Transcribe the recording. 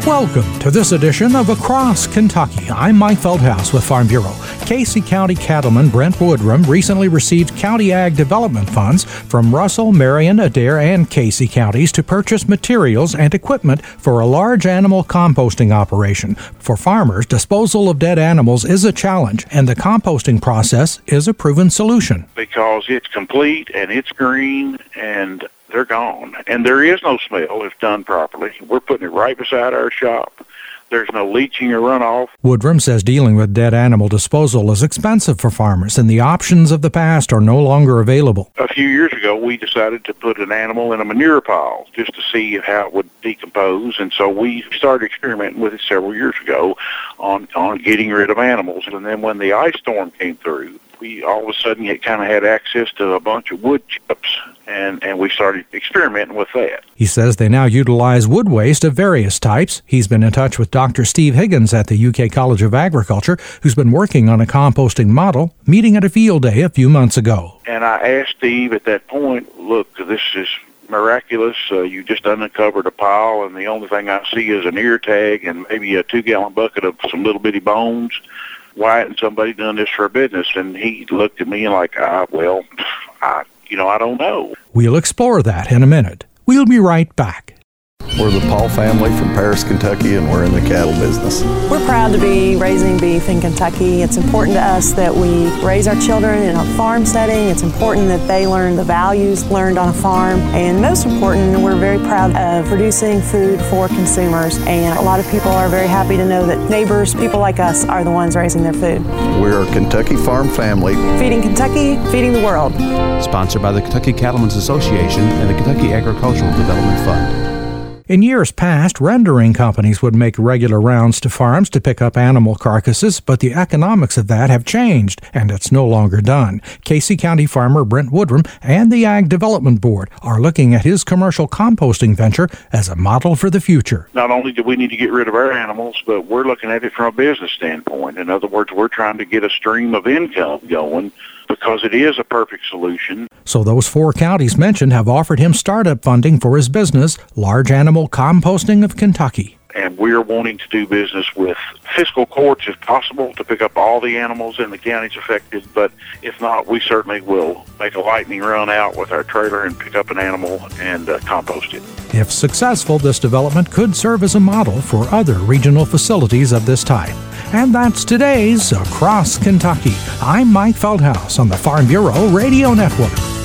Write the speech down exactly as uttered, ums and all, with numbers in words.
Welcome to this edition of Across Kentucky. I'm Mike Feldhaus with Farm Bureau. Casey County cattleman Brent Woodrum recently received County Ag Development funds from Russell, Marion, Adair, and Casey counties to purchase materials and equipment for a large animal composting operation. For farmers, disposal of dead animals is a challenge, and the composting process is a proven solution. Because it's complete and it's green and they're gone. And there is no smell if done properly. We're putting it right beside our shop. There's no leaching or runoff. Woodrum says dealing with dead animal disposal is expensive for farmers, and the options of the past are no longer available. A few years ago, we decided to put an animal in a manure pile just to see how it would decompose, and so we started experimenting with it several years ago on, on getting rid of animals. And then when the ice storm came through, we all of a sudden kind of had access to a bunch of wood chips, and, and we started experimenting with that. He says they now utilize wood waste of various types. He's been in touch with Doctor Steve Higgins at the U K College of Agriculture, who's been working on a composting model, meeting at a field day a few months ago. And I asked Steve at that point, look, this is miraculous. Uh, you just uncovered a pile, and the only thing I see is an ear tag and maybe a two-gallon bucket of some little bitty bones. Why hadn't somebody done this for a business? And he looked at me like, ah, well, I, you know, I don't know. We'll explore that in a minute. We'll be right back. We're the Paul family from Paris, Kentucky, and we're in the cattle business. We're proud to be raising beef in Kentucky. It's important to us that we raise our children in a farm setting. It's important that they learn the values learned on a farm. And most important, we're very proud of producing food for consumers. And a lot of people are very happy to know that neighbors, people like us, are the ones raising their food. We're a Kentucky farm family. Feeding Kentucky, feeding the world. Sponsored by the Kentucky Cattlemen's Association and the Kentucky Agricultural Development Fund. In years past, rendering companies would make regular rounds to farms to pick up animal carcasses, but the economics of that have changed, and it's no longer done. Casey County farmer Brent Woodrum and the Ag Development Board are looking at his commercial composting venture as a model for the future. Not only do we need to get rid of our animals, but we're looking at it from a business standpoint. In other words, we're trying to get a stream of income going because it is a perfect solution. So those four counties mentioned have offered him startup funding for his business, Large Animal Composting of Kentucky. And we're wanting to do business with fiscal courts if possible to pick up all the animals in the counties affected. But if not, we certainly will make a lightning run out with our trailer and pick up an animal and uh, compost it. If successful, this development could serve as a model for other regional facilities of this type. And that's today's Across Kentucky. I'm Mike Feldhaus on the Farm Bureau Radio Network.